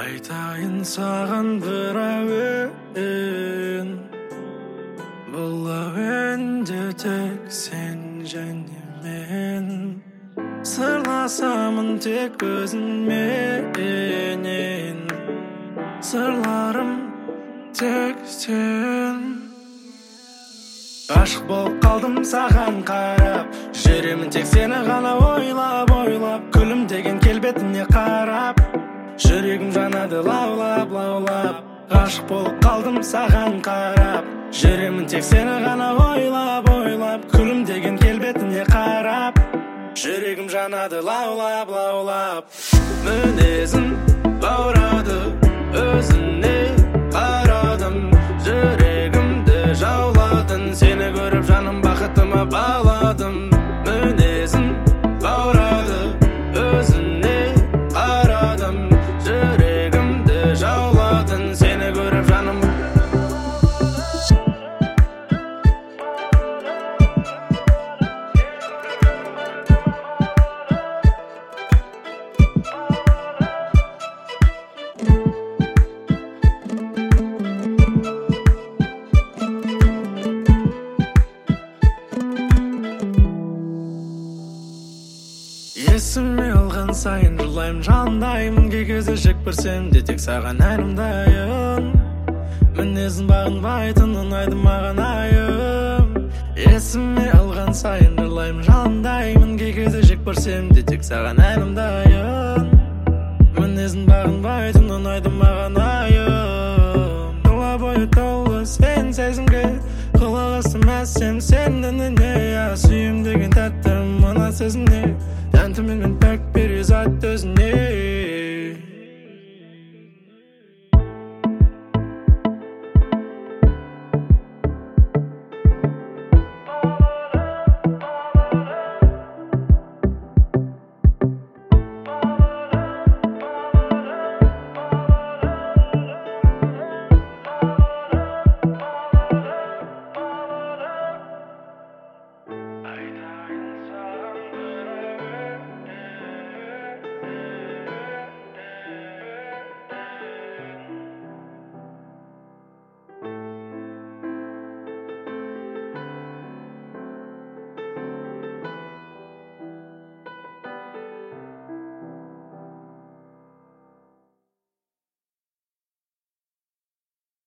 Айтайын саған бір әуен, бұл әуенде тек сен және мен. Сырласамын тек өзіңменен, сырларым тек сен. Ғашық болып қалдым саған қарап, жүремін тек сені ғана ойлап, күлімдеген келбетіне қарап, жүрегім жанады лаулап, ғашық болып қалдым саған қарап, жүремін тек сені ғана ойлап, күлімдеген келбетіне қарап, жүрегім жанады лаулап. Мінезің баурады, өзіне қарадым, жүрегімді жауладың, сені көріп жаным бақытыма баладым. Мінезің баурады, өзіне қарадым, жүрегімді жауладың, сені көріп жаным. Есіме алған сайын жылаймын, жалындаймын, кей кезде жек көрсем де тек саған әнімдайын. Мінезің бағынбайтын ұнайды маған айым. Есіме алған сайын жылаймын, жалындаймын, кей кезде жек көрсем де тек саған әнімдайын. Мінезің бағынбайтын ұнайды маған айым. Тұла бойы толы сен сезімге, құлақ астым әсем сен үніне. Сүйем деген тәттім мына сезімне, тәнтіммен пәк перизат өзіне.